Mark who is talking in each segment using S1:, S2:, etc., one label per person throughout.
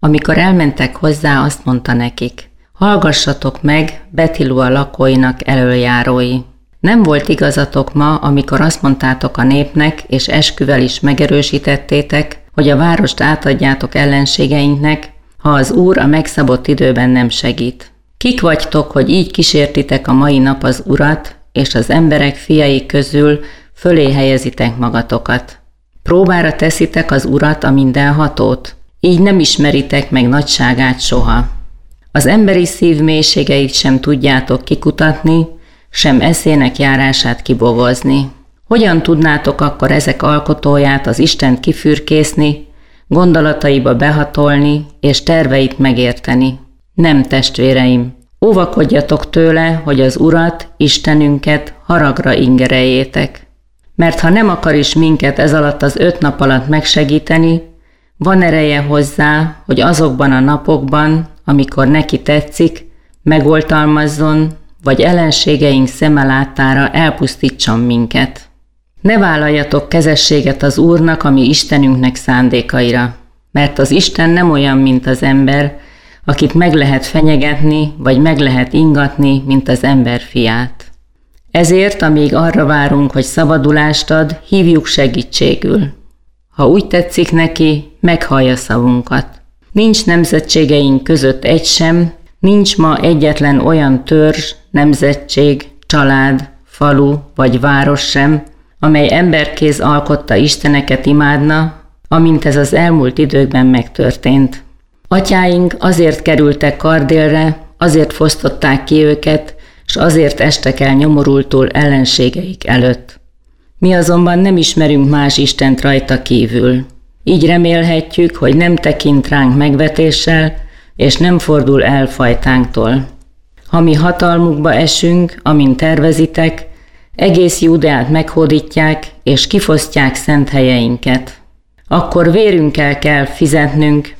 S1: Amikor elmentek hozzá, azt mondta nekik: hallgassatok meg, Betilua lakóinak elöljárói. Nem volt igazatok ma, amikor azt mondtátok a népnek, és esküvel is megerősítettétek, hogy a várost átadjátok ellenségeinknek, ha az Úr a megszabott időben nem segít. Kik vagytok, hogy így kísértitek a mai nap az Urat, és az emberek fiai közül fölé helyezitek magatokat? Próbára teszitek az Urat, a mindenhatót? Így nem ismeritek meg nagyságát soha. Az emberi szív mélységeit sem tudjátok kikutatni, sem eszének járását kibogozni. Hogyan tudnátok akkor ezek alkotóját, az Istent kifürkészni, gondolataiba behatolni és terveit megérteni? Nem, testvéreim! Óvakodjatok tőle, hogy az Urat, Istenünket haragra ingereljétek. Mert ha nem akar is minket ez alatt az 5 nap alatt megsegíteni, van ereje hozzá, hogy azokban a napokban, amikor neki tetszik, megoltalmazzon, vagy ellenségeink szeme láttára elpusztítson minket. Ne vállaljatok kezességet az Úrnak, ami Istenünknek szándékaira, mert az Isten nem olyan, mint az ember, akit meg lehet fenyegetni, vagy meg lehet ingatni, mint az ember fiát. Ezért, amíg arra várunk, hogy szabadulást ad, hívjuk segítségül. Ha úgy tetszik neki, meghallja szavunkat. Nincs nemzetségeink között egy sem, nincs ma egyetlen olyan törzs, nemzetség, család, falu vagy város sem, amely emberkéz alkotta isteneket imádna, amint ez az elmúlt időkben megtörtént. Atyáink azért kerültek Kardélre, azért fosztották ki őket, s azért estek el nyomorultul ellenségeik előtt. Mi azonban nem ismerünk más istent rajta kívül. Így remélhetjük, hogy nem tekint ránk megvetéssel, és nem fordul el fajtánktól. Ha mi hatalmukba esünk, amint tervezitek, egész Júdeát meghódítják, és kifosztják szent helyeinket. Akkor vérünkkel kell fizetnünk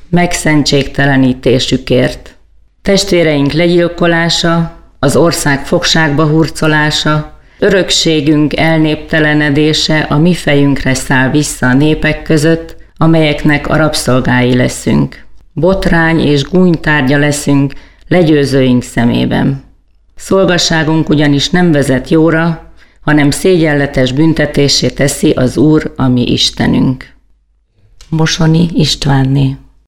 S1: megszentségtelenítésükért. Testvéreink legyilkolása, az ország fogságba hurcolása, örökségünk elnéptelenedése a mi fejünkre száll vissza a népek között, amelyeknek a rabszolgái leszünk. Botrány és gúnytárgya leszünk legyőzőink szemében. Szolgasságunk ugyanis nem vezet jóra, hanem szégyenletes büntetésé teszi az Úr, a mi Istenünk. Bosoni Istvánné.